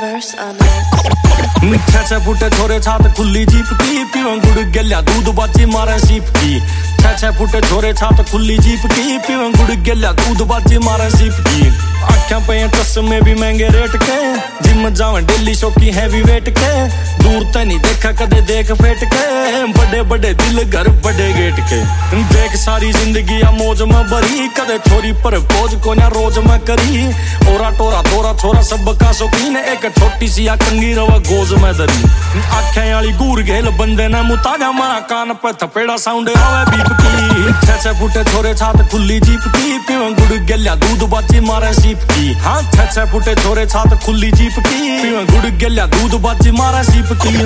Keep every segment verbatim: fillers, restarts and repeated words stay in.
verse on it. छे छे फुटे छोरे छात खुली जीप की पीवा गुड़ गेल्या दूध बाजी मारे सीप की छे छे फुटे छोरे छात खुली जीप की पीवा गुड़ गेल्या दूध बाजी मारे सीप की आँखें पे चश्मे भी महंगे रेट के जिम जावे डेली शौकी हैवी वेट के दूर ते नहीं देखा कदे देख फेट के बड़े बड़े दिल घर बड़े गेट के देख सारी जिंदगी आ मौज में भरी कदे छोरी पर बोझ को ना रोज में करी ओरा टोरा दोरा छोरा सब का शौकीन एक छोटी सी आ कंगी रवा गोज में दरी आँखें वाली गूर गेल बंदे ने मुताजा मारा कान पे थपेड़ा साउंड आवे बीप की छे छे फुटे छोरे छात खुली जीप की पीवा गुड़ गेल्या दूध बाजी मारे सीप की हाँ छे छे फुटे छोरे छात खुली जीप की पीवा गुड़ गेल्या दूध बाजी मारे सीप की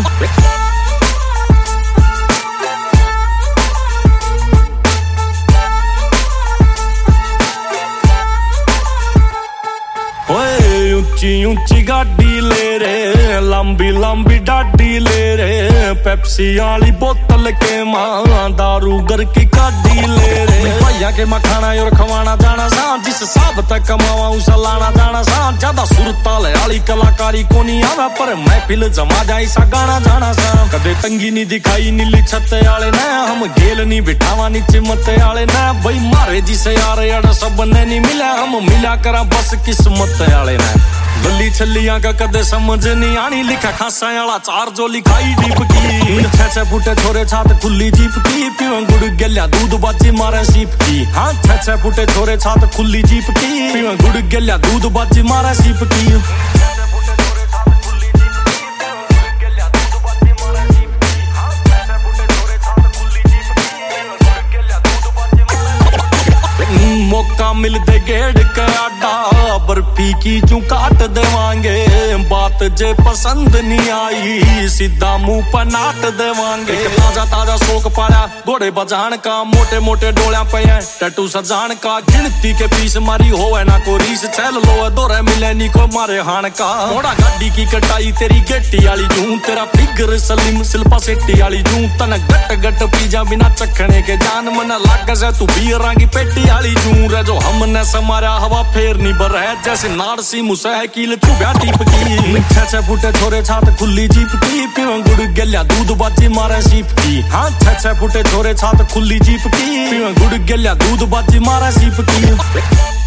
ऊंची ऊंची गाड़ी ले रे लंबी लंबी डाडी ले रे पेप्सी वाली बोतल के मां दारू घर की गाड़ी ले रे भैया के मखाना और खवाना जाना सा जिस साब तक कमावा उस लाना जाना सा ज्यादा सुरताल वाली कलाकारी को नहीं आवे पर महफिल जमा जाए सा गाना जाना सा कदे तंगी नहीं दिखाई नीली छत वाले ने हम गेल नहीं बिठावा नीचे मत वाले ने भाई मारे जिसे यार यार सब ने नहीं मिला हम मिला करा बस किस्मत वाले ने गली छलियां का कदे समझ नहीं आनी लिखा खासा वाला चार जो लिखाई डीप की छे छे फुटे छोरे छात खुली जीप की पीवा गुड़ गेल्या दूध बाजी मारे सीप की हाँ छे छे फुटे छोरे छात खुली जीप की पीवा गुड़ गेल्या दूध बाजी मारे सीप की मौका मिल दे गेड़ के आडा बर्फी की चू काट देवांगे बात जे पसंद नहीं आई सीधा मुंह पर नाट देवांगे ताजा ताजा शौक पाया घोड़े बजान का मोटे मोटे डोलियां पे हैं टैटू सजान का गिनती के पीस मारी होवे ना को रीस चल लो दोरे मिले नी को मारे हान का मोड़ा गाड़ी की कटाई तेरी गेटी वाली जूं तेरा फिगर सलीम शिल्पा सेट्टी वाली जूं तन गट गट पीजा बिना चखने के जान मन लाग से तू बीरां की पेटी वाली जूं रे जो हमने समारा हवा फेर नहीं बर है जैसे नारसी मुसाहिल चुभ्या टीप की छे छे फुटे छोरे छात खुली जीप की पीवा गुड़ गेल्या दूध बाजी मारे सीप की हाँ छे छे फुटे छोरे छात खुली जीप की पीवा गुड़ गेल्या दूध बाजी मारे सीप की